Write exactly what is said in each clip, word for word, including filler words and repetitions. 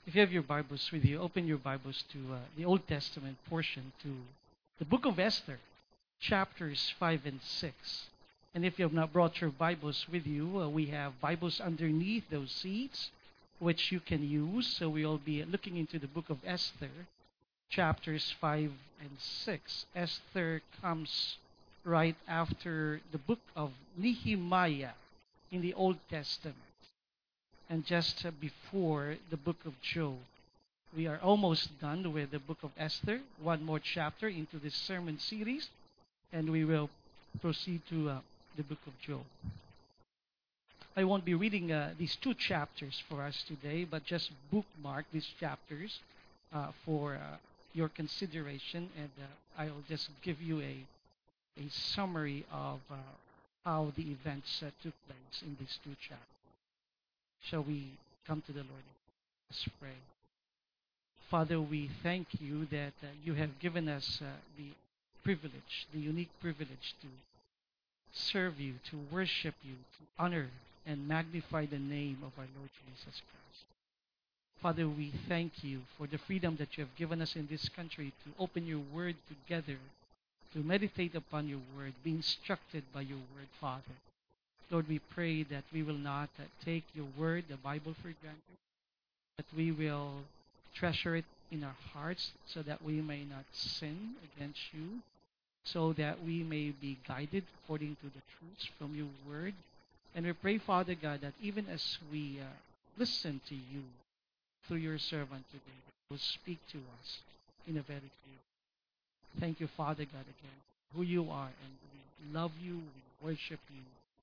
If you have your Bibles with you, open your Bibles to uh, the Old Testament portion, to the book of Esther, chapters five and six. And if you have not brought your Bibles with you, uh, we have Bibles underneath those seats, which you can use. So we will be looking into the book of Esther, chapters five and six. Esther comes right after the book of Nehemiah in the Old Testament, and just uh, before the book of Job. We are almost done with the book of Esther. One more chapter into this sermon series, and we will proceed to uh, the book of Job. I won't be reading uh, these two chapters for us today, but just bookmark these chapters uh, for uh, your consideration, and uh, I'll just give you a, a summary of uh, how the events uh, took place in these two chapters. Shall we come to the Lord? Let's pray. Father, we thank you that uh, you have given us uh, the privilege, the unique privilege to serve you, to worship you, to honor and magnify the name of our Lord Jesus Christ. Father, we thank you for the freedom that you have given us in this country to open your word together, to meditate upon your word, be instructed by your word, Father. Lord, we pray that we will not uh, take your word, the Bible, for granted, that we will treasure it in our hearts so that we may not sin against you, so that we may be guided according to the truths from your word. And we pray, Father God, that even as we uh, listen to you through your servant today, that you will speak to us in a very clear way. Thank you, Father God, again, who you are, and we love you, we worship you.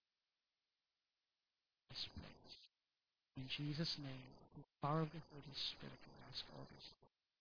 This place. In Jesus' name, through the power of the Holy Spirit, we ask all this.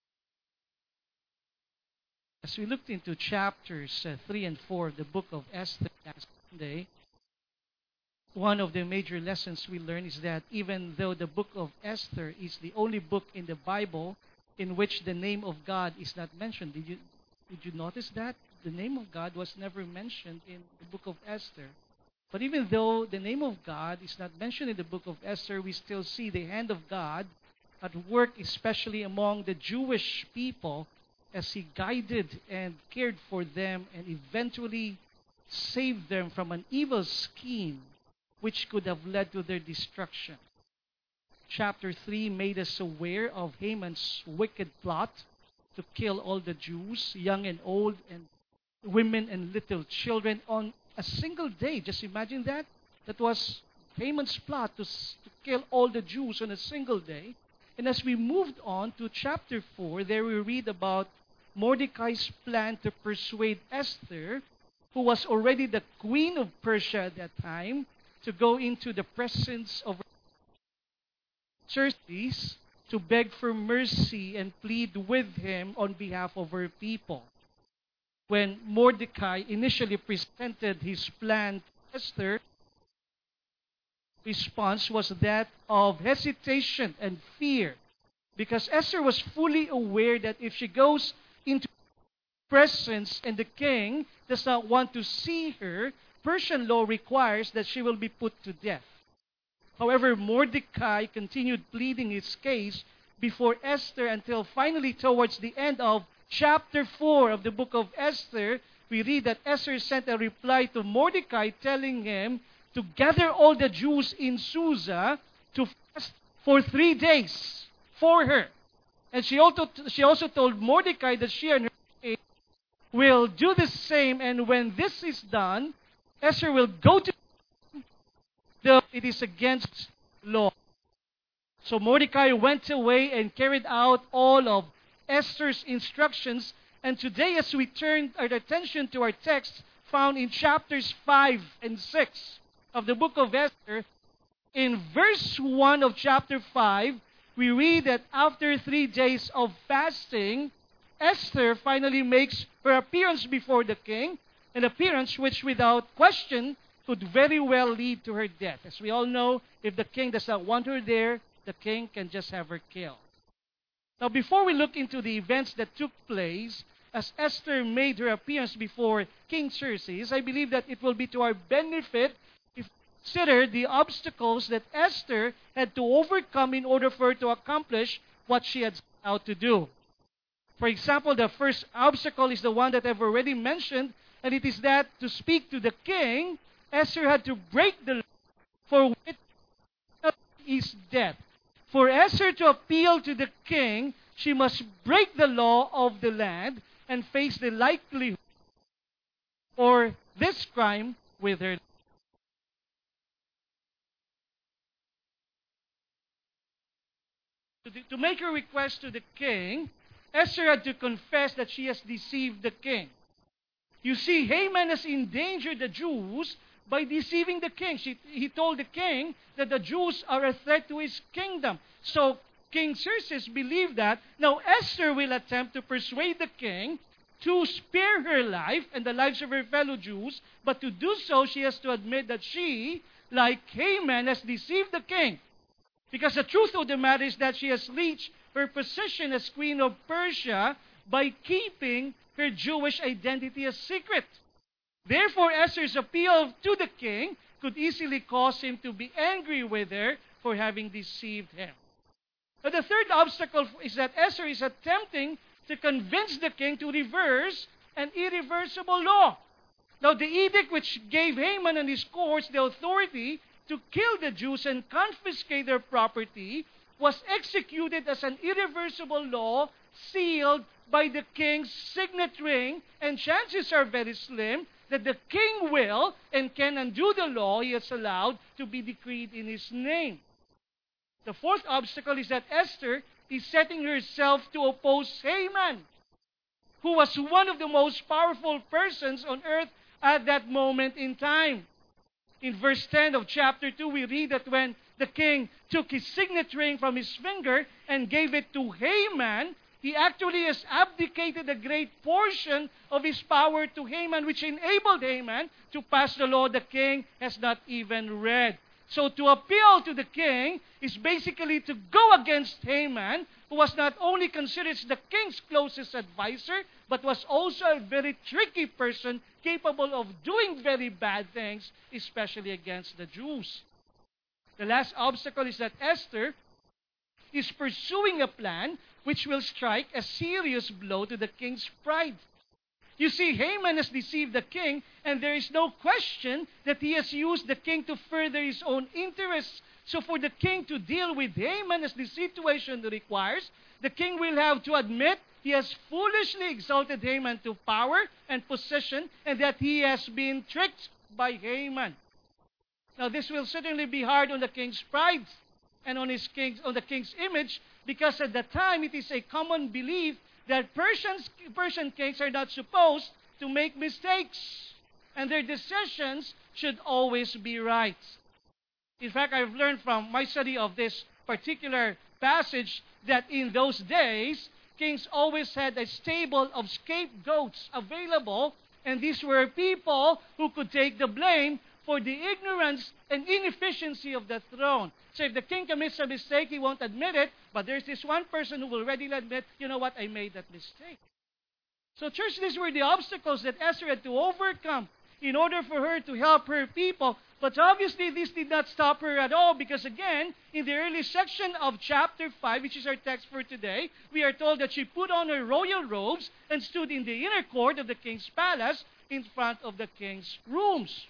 As we looked into chapters uh, three and four of the book of Esther last Sunday, one of the major lessons we learned is that even though the book of Esther is the only book in the Bible in which the name of God is not mentioned, did you did you notice that? The name of God was never mentioned in the book of Esther. But even though the name of God is not mentioned in the book of Esther, we still see the hand of God at work, especially among the Jewish people, as He guided and cared for them and eventually saved them from an evil scheme which could have led to their destruction. Chapter three made us aware of Haman's wicked plot to kill all the Jews, young and old, and women and little children, on a single day. Just imagine that. That was Haman's plot to, to kill all the Jews on a single day. And as we moved on to chapter four, there we read about Mordecai's plan to persuade Esther, who was already the queen of Persia at that time, to go into the presence of Xerxes to beg for mercy and plead with him on behalf of her people. When Mordecai initially presented his plan to Esther, response was that of hesitation and fear, because Esther was fully aware that if she goes into presence and the king does not want to see her, Persian law requires that she will be put to death. However, Mordecai continued pleading his case before Esther until finally, towards the end of chapter four of the book of Esther, we read that Esther sent a reply to Mordecai telling him to gather all the Jews in Susa to fast for three days for her. And she also, she also told Mordecai that she and her king will do the same, and when this is done, Esther will go to though it is against law. So Mordecai went away and carried out all of Esther's instructions. And today, as we turn our attention to our text found in chapters five and six of the book of Esther, in verse one of chapter five, we read that after three days of fasting, Esther finally makes her appearance before the king, an appearance which without question could very well lead to her death. As we all know, if the king does not want her there, the king can just have her killed. Now, before we look into the events that took place as Esther made her appearance before King Xerxes, I believe that it will be to our benefit if we consider the obstacles that Esther had to overcome in order for her to accomplish what she had set out to do. For example, the first obstacle is the one that I've already mentioned, and it is that to speak to the king, Esther had to break the law for which is death. For Esther to appeal to the king, she must break the law of the land and face the likelihood for this crime with her. To make her request to the king, Esther had to confess that she has deceived the king. You see, Haman has endangered the Jews by deceiving the king. She, he told the king that the Jews are a threat to his kingdom. So King Xerxes believed that. Now Esther will attempt to persuade the king to spare her life and the lives of her fellow Jews, but to do so, she has to admit that she, like Haman, has deceived the king. Because the truth of the matter is that she has reached her position as queen of Persia by keeping her Jewish identity a secret. Therefore, Esther's appeal to the king could easily cause him to be angry with her for having deceived him. But the third obstacle is that Esther is attempting to convince the king to reverse an irreversible law. Now, the edict which gave Haman and his courts the authority to kill the Jews and confiscate their property was executed as an irreversible law sealed by the king's signet ring, and chances are very slim that the king will and can undo the law he has allowed to be decreed in his name. The fourth obstacle is that Esther is setting herself to oppose Haman, who was one of the most powerful persons on earth at that moment in time. In verse ten of chapter two, we read that when the king took his signet ring from his finger and gave it to Haman, he actually has abdicated a great portion of his power to Haman, which enabled Haman to pass the law the king has not even read. So to appeal to the king is basically to go against Haman, who was not only considered the king's closest advisor, but was also a very tricky person capable of doing very bad things, especially against the Jews. The last obstacle is that Esther is pursuing a plan which will strike a serious blow to the king's pride. You see, Haman has deceived the king, and there is no question that he has used the king to further his own interests. So for the king to deal with Haman as the situation requires, the king will have to admit he has foolishly exalted Haman to power and position, and that he has been tricked by Haman. Now this will certainly be hard on the king's pride and on his king's, on the king's image, because at the time it is a common belief that Persians, Persian kings are not supposed to make mistakes, and their decisions should always be right. In fact, I've learned from my study of this particular passage that in those days, kings always had a stable of scapegoats available, and these were people who could take the blame for the ignorance and inefficiency of the throne. So if the king commits a mistake, he won't admit it, but there's this one person who will readily admit, you know what, I made that mistake. So church, these were the obstacles that Esther had to overcome in order for her to help her people. But obviously, this did not stop her at all, because again, in the early section of chapter five, which is our text for today, we are told that she put on her royal robes and stood in the inner court of the king's palace in front of the king's rooms.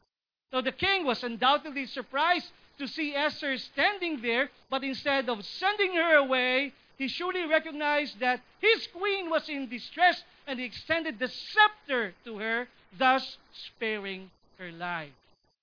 So the king was undoubtedly surprised to see Esther standing there, but instead of sending her away, he surely recognized that his queen was in distress, and he extended the scepter to her, thus sparing her life.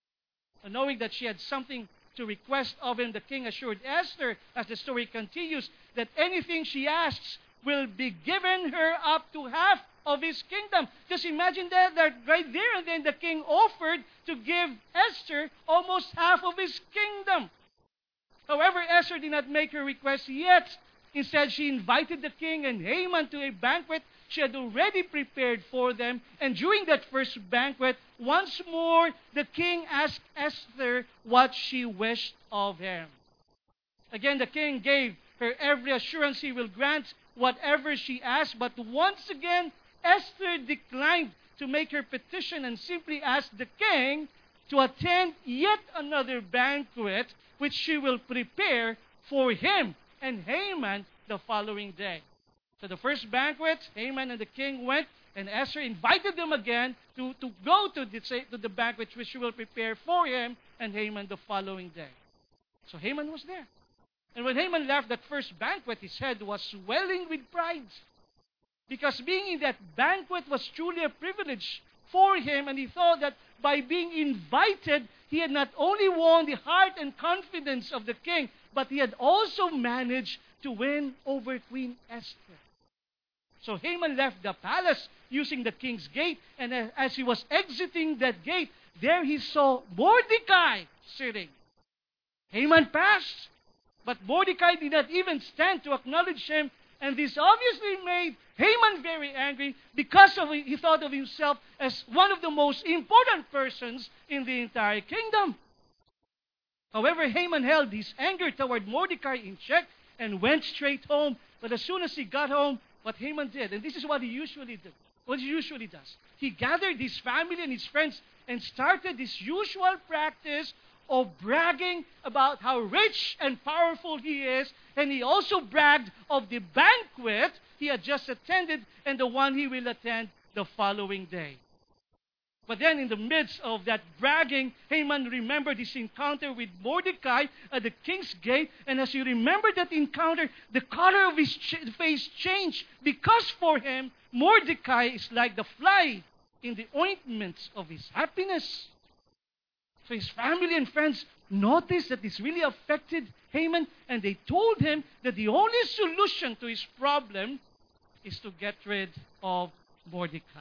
And knowing that she had something to request of him, the king assured Esther, as the story continues, that anything she asks will be given her up to half of his kingdom. Just imagine that, that right there and then the king offered to give Esther almost half of his kingdom. However, Esther did not make her request yet. Instead, she invited the king and Haman to a banquet she had already prepared for them. And during that first banquet, once more, the king asked Esther what she wished of him. Again, the king gave her every assurance he will grant whatever she asked. But once again, Esther declined to make her petition and simply asked the king to attend yet another banquet which she will prepare for him and Haman the following day. So the first banquet, Haman and the king went, and Esther invited them again to, to go to the, to the banquet which she will prepare for him and Haman the following day. So Haman was there. And when Haman left that first banquet, his head was swelling with pride. Because being in that banquet was truly a privilege for him, and he thought that by being invited, he had not only won the heart and confidence of the king, but he had also managed to win over Queen Esther. So Haman left the palace using the king's gate, and as he was exiting that gate, there he saw Mordecai sitting. Haman passed, but Mordecai did not even stand to acknowledge him, and this obviously made Haman very angry because of he thought of himself as one of the most important persons in the entire kingdom. However, Haman held his anger toward Mordecai in check and went straight home. But as soon as he got home, what Haman did, and this is what he usually did, what he usually does, he gathered his family and his friends and started this usual practice of bragging about how rich and powerful he is, and he also bragged of the banquet he had just attended and the one he will attend the following day. But then in the midst of that bragging, Haman remembered his encounter with Mordecai at the king's gate, and as he remembered that encounter, the color of his ch- face changed, because for him, Mordecai is like the fly in the ointment of his happiness. So his family and friends noticed that this really affected Haman, and they told him that the only solution to his problem is to get rid of Mordecai.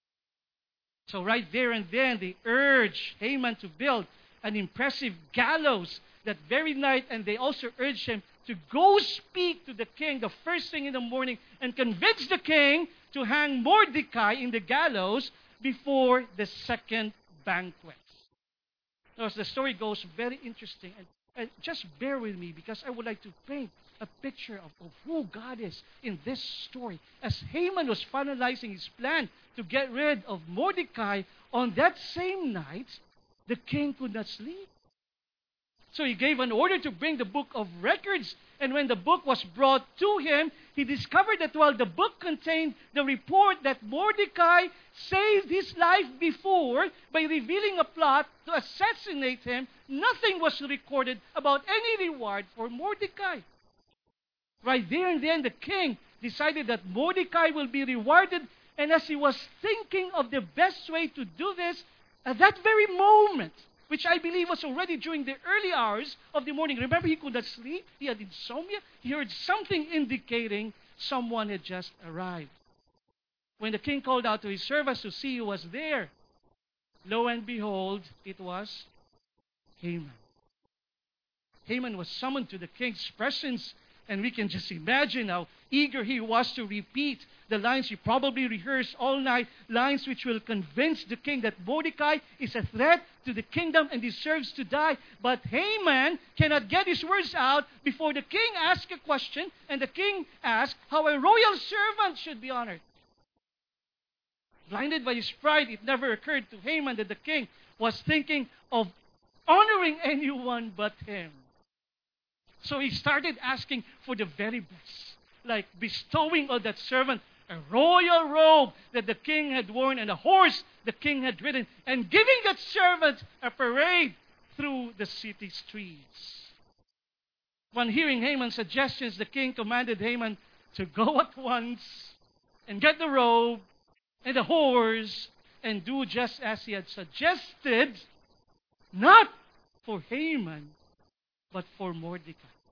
So right there and then, they urged Haman to build an impressive gallows that very night, and they also urged him to go speak to the king the first thing in the morning and convince the king to hang Mordecai in the gallows before the second banquet. Now, as the story goes, very interesting. And, and just bear with me, because I would like to paint a picture of, of who God is in this story. As Haman was finalizing his plan to get rid of Mordecai, on that same night, the king could not sleep. So he gave an order to bring the book of records. And when the book was brought to him, he discovered that while the book contained the report that Mordecai saved his life before by revealing a plot to assassinate him, nothing was recorded about any reward for Mordecai. Right there and then, the king decided that Mordecai will be rewarded. And as he was thinking of the best way to do this, at that very moment, which I believe was already during the early hours of the morning. Remember, he could not sleep. He had insomnia. He heard something indicating someone had just arrived. When the king called out to his servants to see who was there, lo and behold, it was Haman. Haman was summoned to the king's presence, and we can just imagine how eager he was to repeat the lines he probably rehearsed all night, lines which will convince the king that Mordecai is a threat to the kingdom and deserves to die. But Haman cannot get his words out before the king asks a question, and the king asks how a royal servant should be honored. Blinded by his pride, it never occurred to Haman that the king was thinking of honoring anyone but him. So he started asking for the very best, like bestowing on that servant a royal robe that the king had worn and a horse the king had ridden, and giving that servant a parade through the city streets. Upon hearing Haman's suggestions, the king commanded Haman to go at once and get the robe and the horse and do just as he had suggested, not for Haman, but for Mordecai.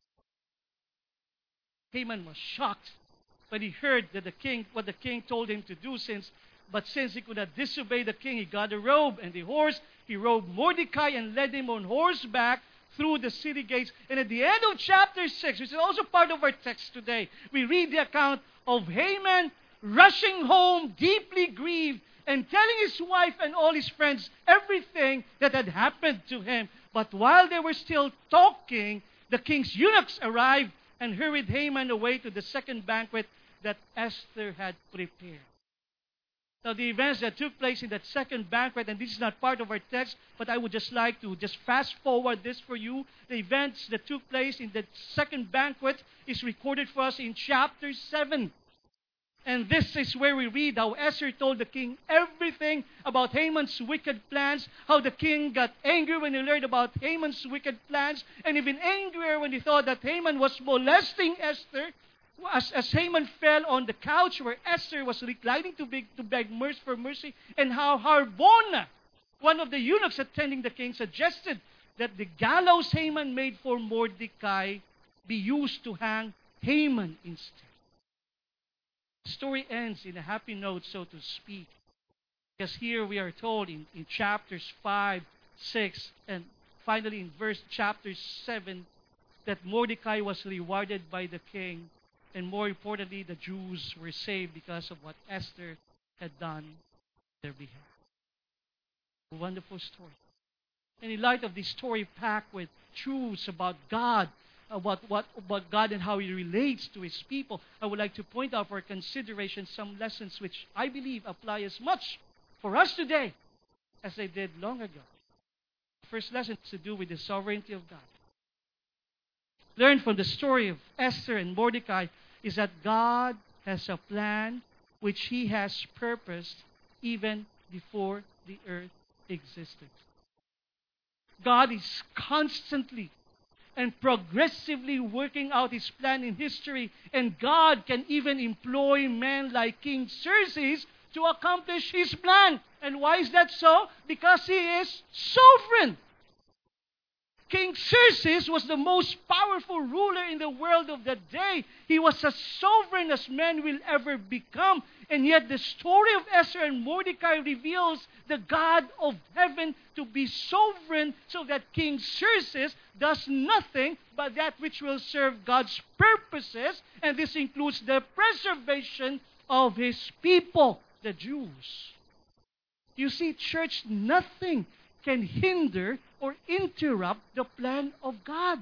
Haman was shocked when he heard that the king, what the king told him to do, since, but since he could not disobey the king, he got a robe and the horse. He robed Mordecai and led him on horseback through the city gates. And at the end of chapter six, which is also part of our text today, we read the account of Haman rushing home, deeply grieved, and telling his wife and all his friends everything that had happened to him. But while they were still talking, the king's eunuchs arrived and hurried Haman away to the second banquet that Esther had prepared. Now, the events that took place in that second banquet, and this is not part of our text, but I would just like to just fast forward this for you. The events that took place in the second banquet is recorded for us in chapter seven. And this is where we read how Esther told the king everything about Haman's wicked plans, how the king got angry when he learned about Haman's wicked plans, and even angrier when he thought that Haman was molesting Esther. As, as Haman fell on the couch where Esther was reclining to beg, to beg mercy for mercy, and how Harbona, one of the eunuchs attending the king, suggested that the gallows Haman made for Mordecai be used to hang Haman instead. The story ends in a happy note, so to speak, because here we are told in, in chapters five, six, and finally in verse chapter seven, that Mordecai was rewarded by the king. And more importantly, the Jews were saved because of what Esther had done on their behalf. A wonderful story. And in light of this story packed with truths about God, about, what, about God and how He relates to His people, I would like to point out for consideration some lessons which I believe apply as much for us today as they did long ago. The first lesson has to do with the sovereignty of God. Learn from the story of Esther and Mordecai is that God has a plan which He has purposed even before the earth existed. God is constantly and progressively working out His plan in history, and God can even employ men like King Xerxes to accomplish His plan. And why is that so? Because He is sovereign. King Xerxes was the most powerful ruler in the world of that day. He was as sovereign as man will ever become. And yet the story of Esther and Mordecai reveals the God of heaven to be sovereign, so that King Xerxes does nothing but that which will serve God's purposes. And this includes the preservation of His people, the Jews. You see, church, nothing can hinder or interrupt the plan of God.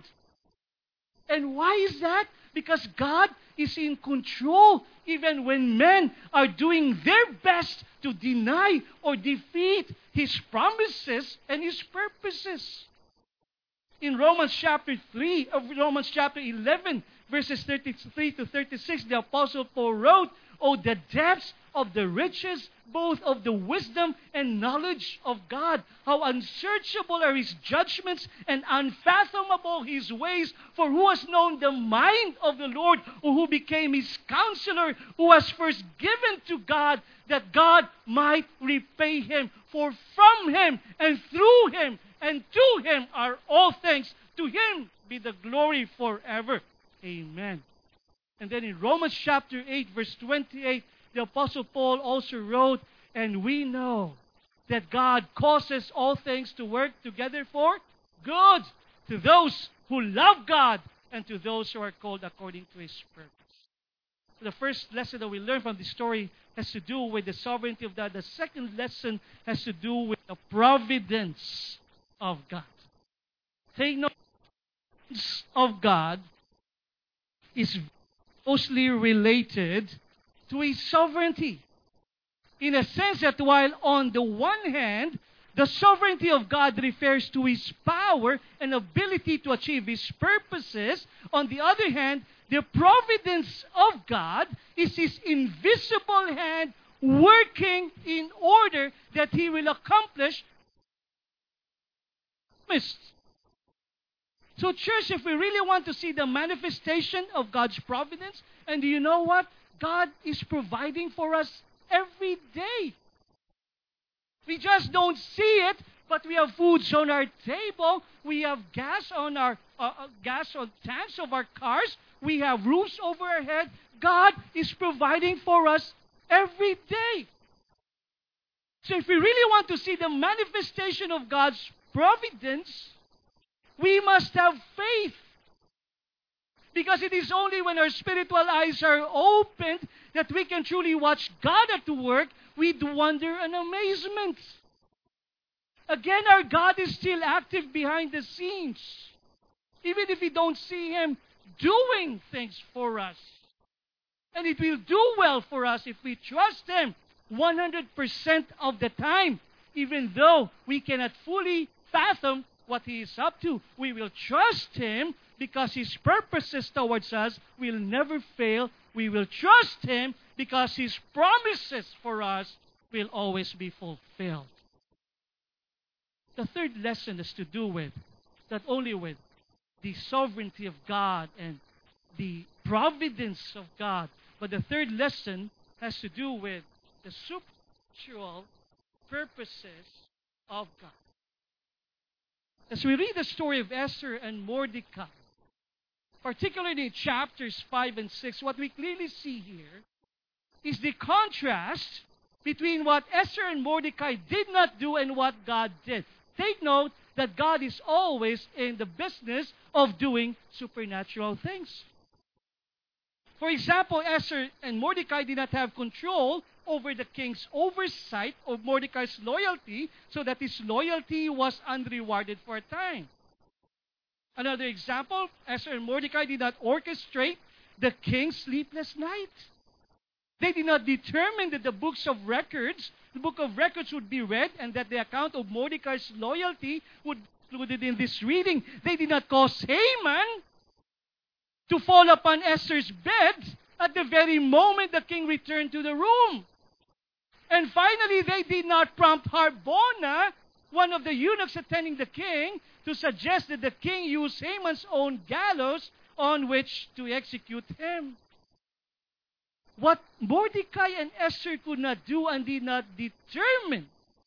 And why is that? Because God is in control even when men are doing their best to deny or defeat His promises and His purposes. In Romans chapter three, of Romans chapter eleven, verses thirty-three to thirty-six, the Apostle Paul wrote, "Oh, the depths of the riches, both of the wisdom and knowledge of God. How unsearchable are His judgments and unfathomable His ways. For who has known the mind of the Lord, or who became His counselor, who was first given to God, that God might repay him? For from Him and through Him and to Him are all things. To Him be the glory forever. Amen." And then in Romans chapter eight, verse twenty-eight, the Apostle Paul also wrote, "And we know that God causes all things to work together for good to those who love God and to those who are called according to His purpose." The first lesson that we learn from this story has to do with the sovereignty of God. The second lesson has to do with the providence of God. Take note of God is closely related to His sovereignty. In a sense that while on the one hand, the sovereignty of God refers to His power and ability to achieve His purposes, on the other hand, the providence of God is His invisible hand working in order that He will accomplish His. So church, if we really want to see the manifestation of God's providence, and do you know what? God is providing for us every day. We just don't see it, but we have foods on our table. We have gas on our uh, uh, gas on tanks of our cars. We have roofs over our head. God is providing for us every day. So if we really want to see the manifestation of God's providence, we must have faith. Because it is only when our spiritual eyes are opened that we can truly watch God at work with wonder and amazement. Again, our God is still active behind the scenes, even if we don't see Him doing things for us. And it will do well for us if we trust Him one hundred percent of the time. Even though we cannot fully fathom what He is up to, we will trust Him because His purposes towards us will never fail. We will trust Him because His promises for us will always be fulfilled. The third lesson is to do with, not only with the sovereignty of God and the providence of God, but the third lesson has to do with the supernatural purposes of God. As we read the story of Esther and Mordecai, particularly in chapters five and six, what we clearly see here is the contrast between what Esther and Mordecai did not do and what God did. Take note that God is always in the business of doing supernatural things. For example, Esther and Mordecai did not have control over the king's oversight of Mordecai's loyalty, so that his loyalty was unrewarded for a time. Another example, Esther and Mordecai did not orchestrate the king's sleepless night. They did not determine that the books of records, the book of records would be read, and that the account of Mordecai's loyalty would be included in this reading. They did not cause Haman to fall upon Esther's bed at the very moment the king returned to the room. And finally, they did not prompt Harbona, one of the eunuchs attending the king, to suggest that the king use Haman's own gallows on which to execute him. What Mordecai and Esther could not do and did not determine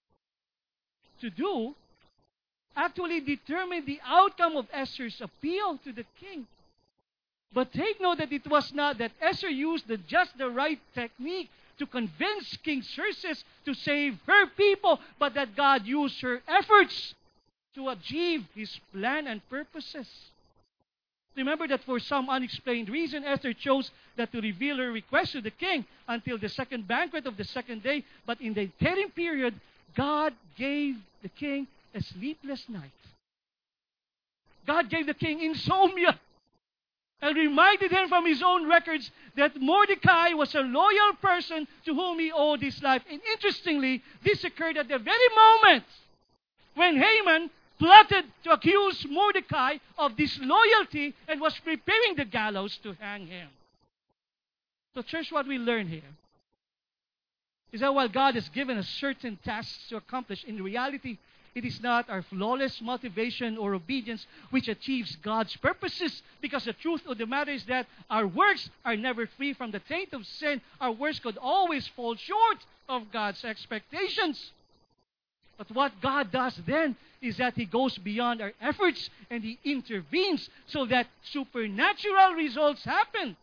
to do actually determined the outcome of Esther's appeal to the king. But take note that it was not that Esther used the, just the right technique to convince King Xerxes to save her people, but that God used her efforts to achieve His plan and purposes. Remember that for some unexplained reason, Esther chose not to reveal her request to the king until the second banquet of the second day. But in the interim period, God gave the king a sleepless night. God gave the king insomnia and reminded him from his own records that Mordecai was a loyal person to whom he owed his life. And interestingly, this occurred at the very moment when Haman plotted to accuse Mordecai of disloyalty and was preparing the gallows to hang him. So church, what we learn here is that while God has given us certain tasks to accomplish, in reality, it is not our flawless motivation or obedience which achieves God's purposes, because the truth of the matter is that our works are never free from the taint of sin. Our works could always fall short of God's expectations. But what God does then is that He goes beyond our efforts and He intervenes so that supernatural results happen.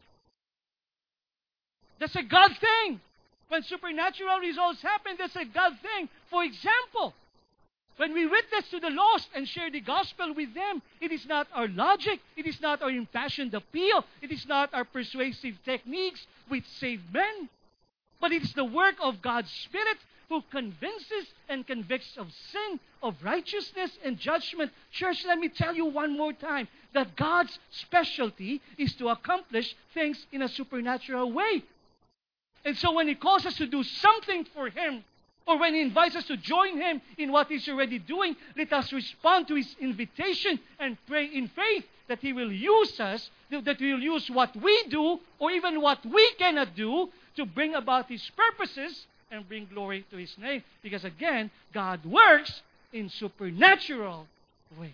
That's a God thing. When supernatural results happen, that's a God thing. For example, when we witness to the lost and share the gospel with them, it is not our logic, it is not our impassioned appeal, it is not our persuasive techniques which save men, but it is the work of God's Spirit who convinces and convicts of sin, of righteousness and judgment. Church, let me tell you one more time that God's specialty is to accomplish things in a supernatural way. And so when He calls us to do something for Him, or when He invites us to join Him in what He's already doing, let us respond to His invitation and pray in faith that He will use us, that He will use what we do, or even what we cannot do, to bring about His purposes and bring glory to His name. Because again, God works in supernatural ways.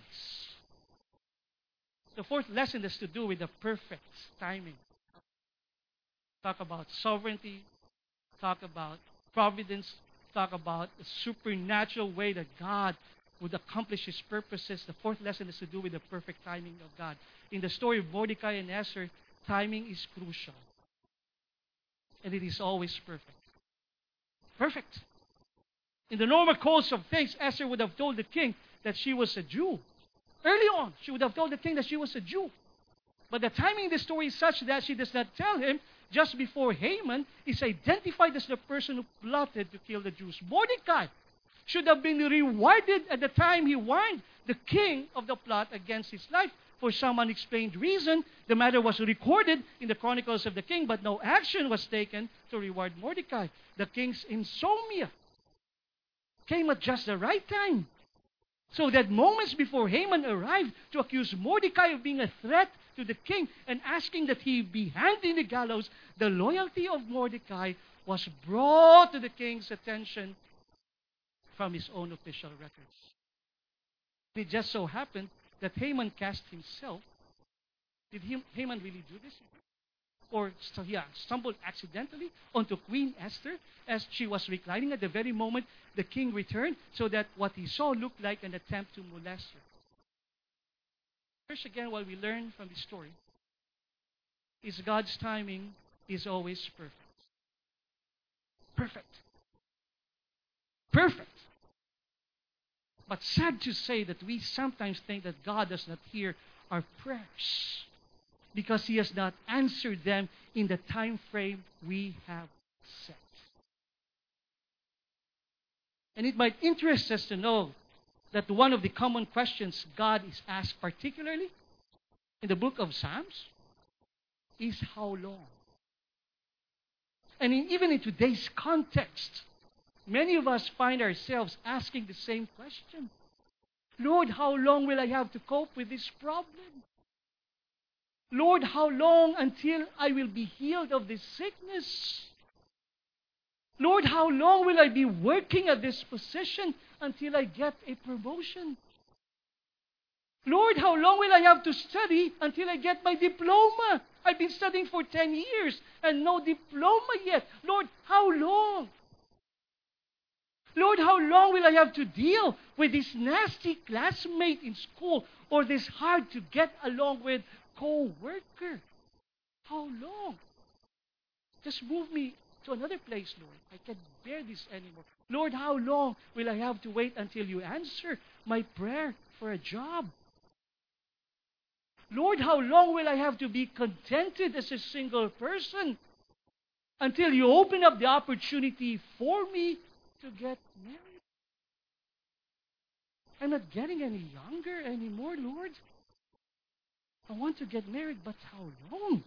The fourth lesson has to do with the perfect timing. Talk about sovereignty, talk about providence, talk about the supernatural way that God would accomplish His purposes. The fourth lesson has to do with the perfect timing of God. In the story of Mordecai and Esther, timing is crucial. And it is always perfect. Perfect. In the normal course of things, Esther would have told the king that she was a Jew. Early on, she would have told the king that she was a Jew. But the timing in the story is such that she does not tell him just before Haman is identified as the person who plotted to kill the Jews. Mordecai should have been rewarded at the time he warned the king of the plot against his life. For some unexplained reason, the matter was recorded in the chronicles of the king, but no action was taken to reward Mordecai. The king's insomnia came at just the right time, so that moments before Haman arrived to accuse Mordecai of being a threat to the king and asking that he be hanged in the gallows, the loyalty of Mordecai was brought to the king's attention from his own official records. It just so happened that Haman cast himself. Did Haman really do this? Or yeah, stumbled accidentally onto Queen Esther as she was reclining at the very moment the king returned, so that what he saw looked like an attempt to molest her. First again, what we learn from this story is God's timing is always perfect. Perfect. Perfect. But sad to say that we sometimes think that God does not hear our prayers because He has not answered them in the time frame we have set. And it might interest us to know that one of the common questions God is asked, particularly in the book of Psalms, is how long? And in, even in today's context, many of us find ourselves asking the same question. Lord, how long will I have to cope with this problem? Lord, how long until I will be healed of this sickness? Lord, how long will I be working at this position until I get a promotion? Lord, how long will I have to study until I get my diploma? I've been studying for ten years and no diploma yet. Lord, how long? Lord, how long will I have to deal with this nasty classmate in school or this hard to get along with co-worker? How long? Just move me to another place, Lord. I can't bear this anymore. Lord, how long will I have to wait until you answer my prayer for a job? Lord, how long will I have to be contented as a single person until you open up the opportunity for me to get married? I'm not getting any younger anymore, Lord. I want to get married, but how long?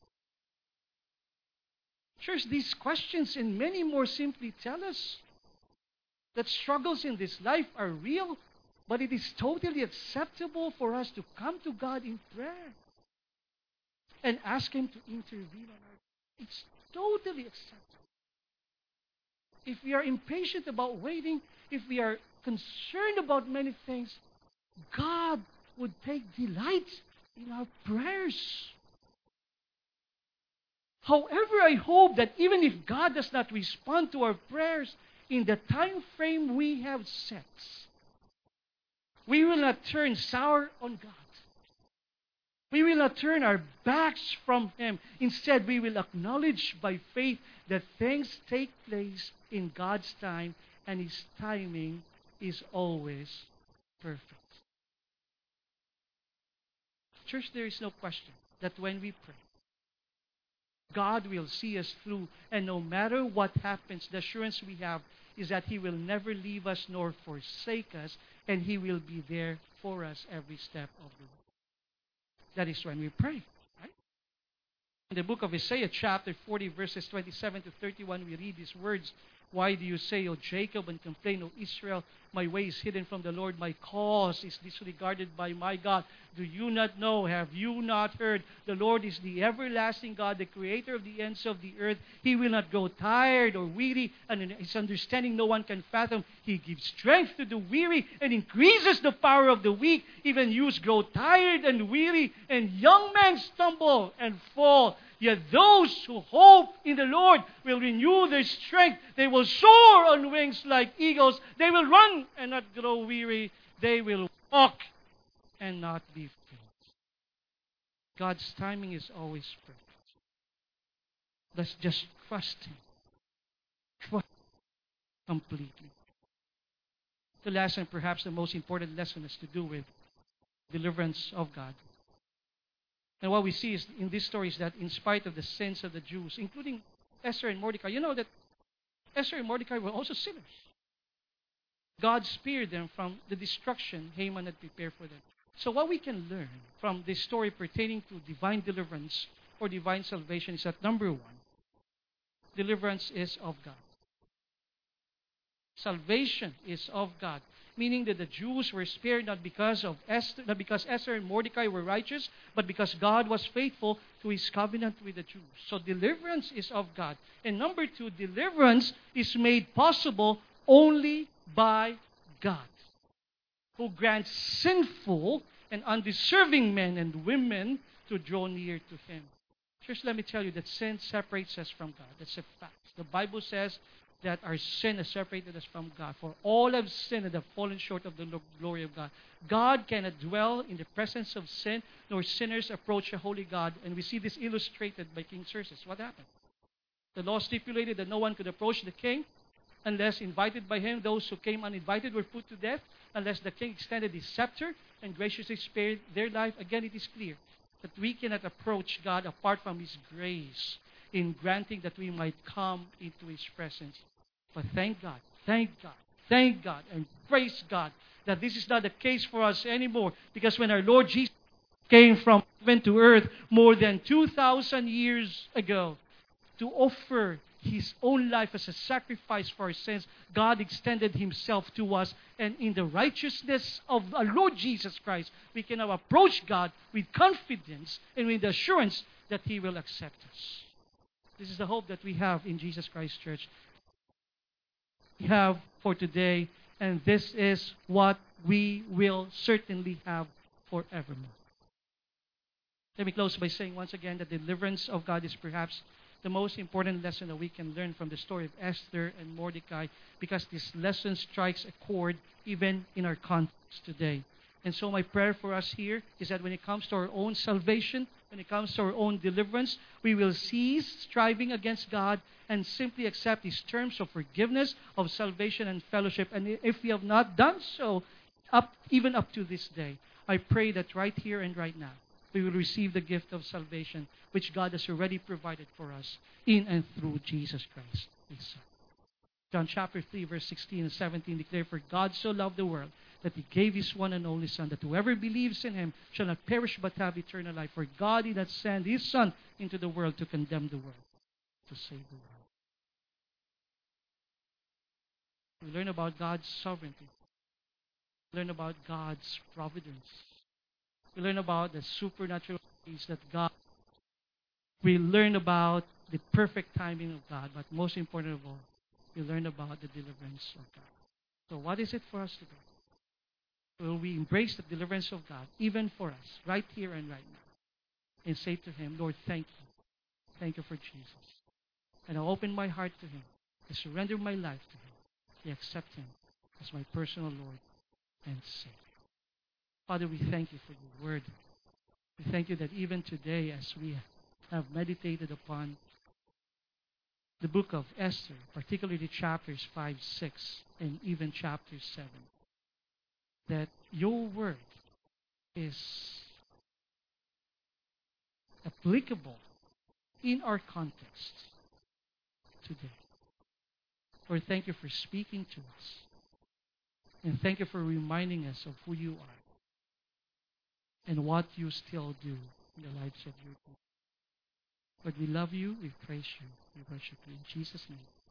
Church, these questions and many more simply tell us that struggles in this life are real, but it is totally acceptable for us to come to God in prayer and ask Him to intervene on our life. It's totally acceptable. If we are impatient about waiting, if we are concerned about many things, God would take delight in our prayers. However, I hope that even if God does not respond to our prayers in the time frame we have set, we will not turn sour on God. We will not turn our backs from Him. Instead, we will acknowledge by faith that things take place in God's time, and His timing is always perfect. Church, there is no question that when we pray, God will see us through, and no matter what happens, the assurance we have is that He will never leave us nor forsake us, and He will be there for us every step of the way. That is when we pray, right? In the book of Isaiah, chapter forty, verses twenty-seven to thirty-one, we read these words: "Why do you say, O Jacob, and complain, O Israel, my way is hidden from the Lord, my cause is disregarded by my God? Do you not know? Have you not heard? The Lord is the everlasting God, the creator of the ends of the earth. He will not grow tired or weary, and in His understanding no one can fathom. He gives strength to the weary and increases the power of the weak. Even youths grow tired and weary, and young men stumble and fall. Yet those who hope in the Lord will renew their strength. They will soar on wings like eagles. They will run and not grow weary. They will walk and not be faint." God's timing is always perfect. Let's just trust Him. Trust Him completely. The last and perhaps the most important lesson has to do with deliverance of God. And what we see is in this story is that in spite of the sins of the Jews, including Esther and Mordecai, you know that Esther and Mordecai were also sinners. God spared them from the destruction Haman had prepared for them. So what we can learn from this story pertaining to divine deliverance or divine salvation is that number one, deliverance is of God. Salvation is of God. Meaning that the Jews were spared not because of Esther, not because Esther and Mordecai were righteous, but because God was faithful to His covenant with the Jews. So deliverance is of God. And number two, deliverance is made possible only by God, who grants sinful and undeserving men and women to draw near to Him. Church, let me tell you that sin separates us from God. That's a fact. The Bible says that our sin has separated us from God. For all have sinned and have fallen short of the glory of God. God cannot dwell in the presence of sin, nor sinners approach a holy God. And we see this illustrated by King Xerxes. What happened? The law stipulated that no one could approach the king unless invited by him. Those who came uninvited were put to death unless the king extended his scepter and graciously spared their life. Again, it is clear that we cannot approach God apart from His grace in granting that we might come into His presence. But thank God, thank God, thank God, and praise God that this is not the case for us anymore. Because when our Lord Jesus came from heaven to earth more than two thousand years ago to offer His own life as a sacrifice for our sins, God extended Himself to us. And in the righteousness of our Lord Jesus Christ, we can now approach God with confidence and with the assurance that He will accept us. This is the hope that we have in Jesus Christ, church. We have for today, and this is what we will certainly have forevermore. Let me close by saying once again that the deliverance of God is perhaps the most important lesson that we can learn from the story of Esther and Mordecai, because this lesson strikes a chord even in our context today. And so my prayer for us here is that when it comes to our own salvation, when it comes to our own deliverance, we will cease striving against God and simply accept His terms of forgiveness, of salvation and fellowship. And if we have not done so, up even up to this day, I pray that right here and right now, we will receive the gift of salvation, which God has already provided for us in and through Jesus Christ, His Son. John chapter three, verse sixteen and seventeen declare, "For God so loved the world that He gave His one and only Son, that whoever believes in Him shall not perish but have eternal life. For God did not send His Son into the world to condemn the world, to save the world." We learn about God's sovereignty. We learn about God's providence. We learn about the supernatural ways that God. We learn about the perfect timing of God, but most important of all, we learn about the deliverance of God. So what is it for us to do? Will we embrace the deliverance of God, even for us, right here and right now, and say to Him, "Lord, thank you. Thank you for Jesus. And I'll open my heart to Him. I surrender my life to Him. I accept Him as my personal Lord and Savior." Father, we thank you for your word. We thank you that even today, as we have meditated upon the book of Esther, particularly chapters five, six, and even chapter seven, that your word is applicable in our context today. Lord, thank you for speaking to us. And thank you for reminding us of who you are and what you still do in the lives of your people. Lord, we love you, we praise you, we worship you. In Jesus' name.